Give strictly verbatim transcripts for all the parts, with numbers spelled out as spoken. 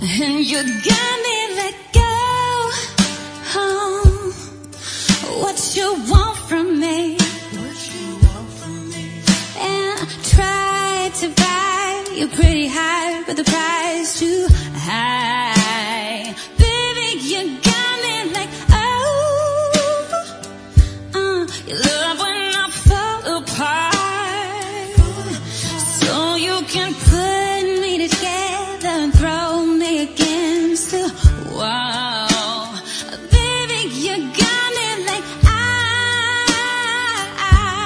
and you got me let go. Oh, what you want from me? What you want from me? And I tried to buy you pretty high, but the price too high. Baby, you got me like oh, uh, your love when I fall apart, so you can put me together and throw me against the wall. Baby, you got me like ah,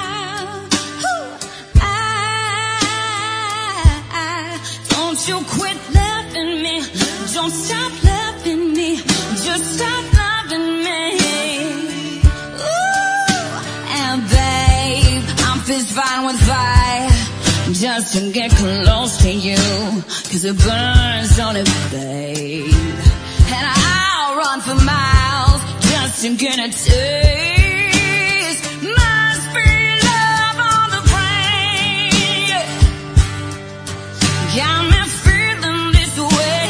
ah, ah. Don't you quit loving me, don't stop loving me, just stop loving me. Ooh, and babe, I'm fist fighting with fire just to get close to you, 'cause it burns on it, babe. And I'll run for miles just to get a taste. Must be love on the brain. Got me feeling this way.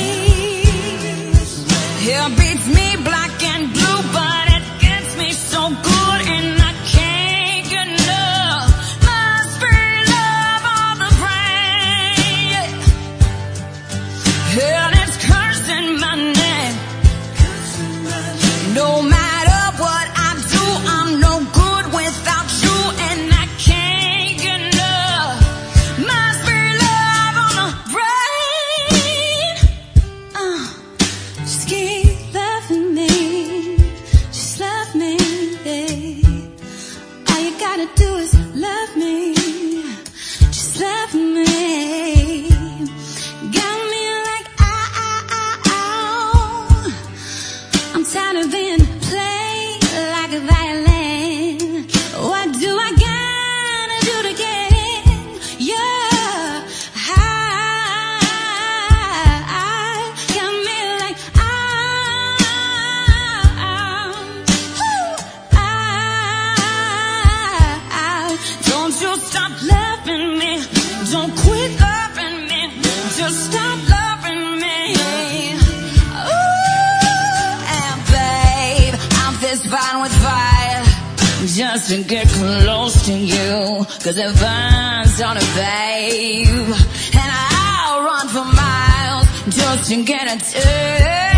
It beats me black and blue, but it gets me so good and I can't get enough. Must be love on the brain. And it's cursing my name. No matter what I do, I'm no good without you, and I can't get enough. Must be love on the brain. Uh, just keep loving me, just love me, babe. All you gotta do is love me, just love me. Got me like ah ah ah ah. I'm tired of being played like a violin. What do I gotta do to get in? Yeah, high. Got me like ah, ah. Don't you stop loving me, don't quit loving me, just stop loving me. Ooh, and babe, I'm fist fighting with fire just to get close to you, 'cause it burns on it, babe. And I'll run for miles just to get a taste.